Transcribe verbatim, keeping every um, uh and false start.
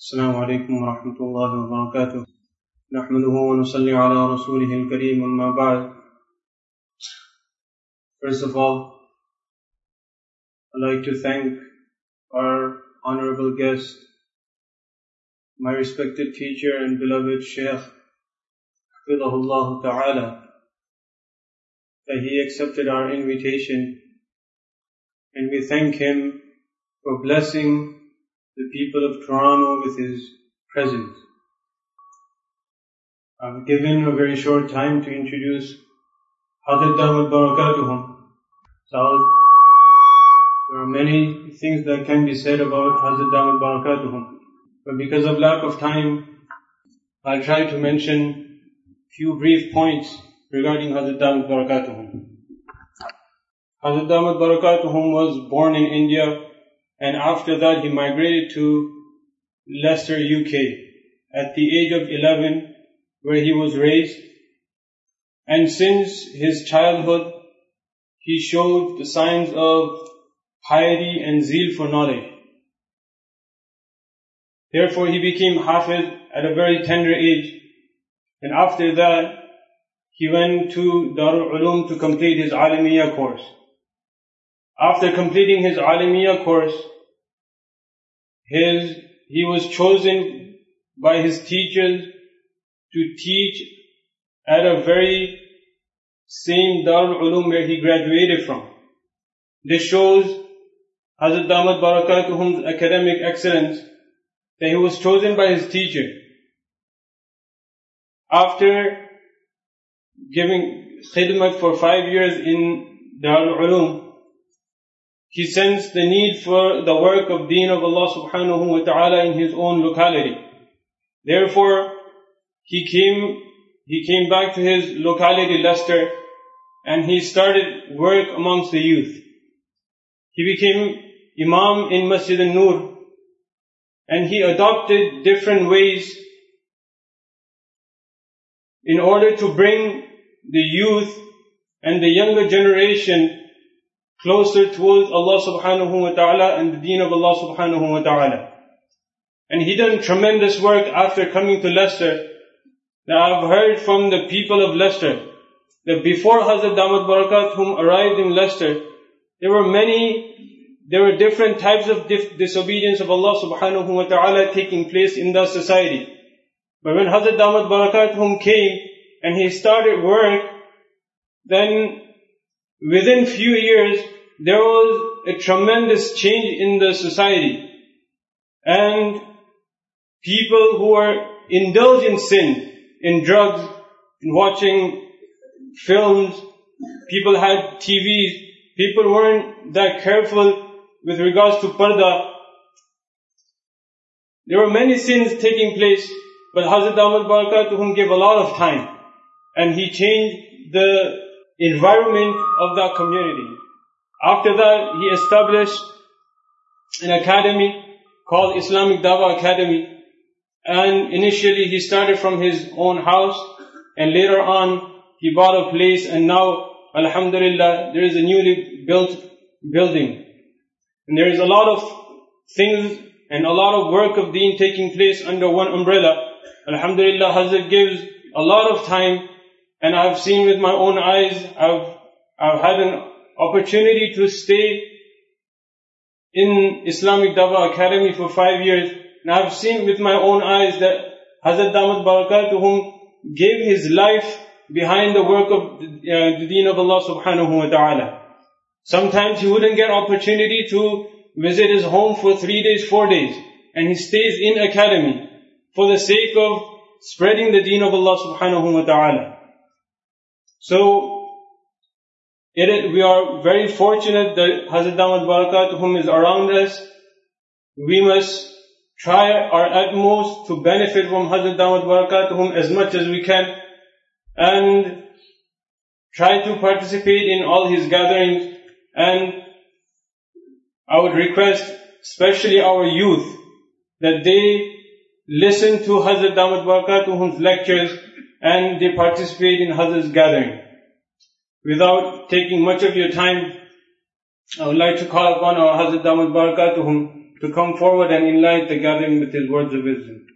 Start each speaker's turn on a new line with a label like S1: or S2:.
S1: السلام عليكم ورحمة الله وبركاته نحمده ونصلي على رسوله الكريم أما بعد. First of all, I'd like to thank our honorable guest, my respected teacher and beloved Shaykh Hafidhahullah Ta'ala, that he accepted our invitation, and we thank him for blessing the people of Toronto with his presence. I've given a very short time to introduce Hazrat Damat Barakatuhum. So there are many things that can be said about Hazrat Damat Barakatuhum, but because of lack of time, I'll try to mention few brief points regarding Hazrat Damat Barakatuhum. Hazrat Damat Barakatuhum was born in India, and after that he migrated to Leicester, U K at the age of eleven, where he was raised. And since his childhood, he showed the signs of piety and zeal for knowledge. Therefore he became Hafiz at a very tender age. And after that, he went to Darul Uloom to complete his Alamiya course. After completing his Alamiya course, his, he was chosen by his teachers to teach at a very same Darul Uloom where he graduated from. This shows Hazrat Damat Barakatuhum's academic excellence, that he was chosen by his teacher. After giving khidmat for five years in Darul Uloom, he sensed the need for the work of Deen of Allah subhanahu wa ta'ala in his own locality. Therefore, he came, he came back to his locality, Leicester, and he started work amongst the youth. He became Imam in Masjid al-Nur, and he adopted different ways in order to bring the youth and the younger generation closer towards Allah subhanahu wa ta'ala and the deen of Allah subhanahu wa ta'ala. And he done tremendous work after coming to Leicester. Now I've heard from the people of Leicester that before Hazrat Damat Barakatuhum arrived in Leicester, there were many, there were different types of dif- disobedience of Allah subhanahu wa ta'ala taking place in the society. But when Hazrat Damat Barakatuhum came and he started work, then within few years, there was a tremendous change in the society. And people who were indulged in sin, in drugs, in watching films, people had T Vs, people weren't that careful with regards to parda. There were many sins taking place, but Hazrat Damat Barakatuhum gave a lot of time, and he changed the environment of that community. After that, he established an academy called Islamic Dawah Academy. And initially he started from his own house, and later on he bought a place, and now, alhamdulillah, there is a newly built building. And there is a lot of things and a lot of work of deen taking place under one umbrella. Alhamdulillah, Hazrat gives a lot of time, and I've seen with my own eyes, I've, I've had an opportunity to stay in Islamic Dawah Academy for five years, and I've seen with my own eyes that Hazrat Damat Barakatuhum gave his life behind the work of uh, the deen of Allah subhanahu wa ta'ala. Sometimes he wouldn't get opportunity to visit his home for three days, four days, and he stays in academy for the sake of spreading the deen of Allah subhanahu wa ta'ala. So, It is, we are very fortunate that Hazrat Damat Barakatuhum is around us. We must try our utmost to benefit from Hazrat Damat Barakatuhum as much as we can, and try to participate in all his gatherings. And I would request, especially our youth, that they listen to Hazrat Damat Barakatuhum's lectures and they participate in Hazrat's gathering. Without taking much of your time, I would like to call upon our Hazrat Damat Barakatuhum to come forward and enlighten the gathering with his words of wisdom.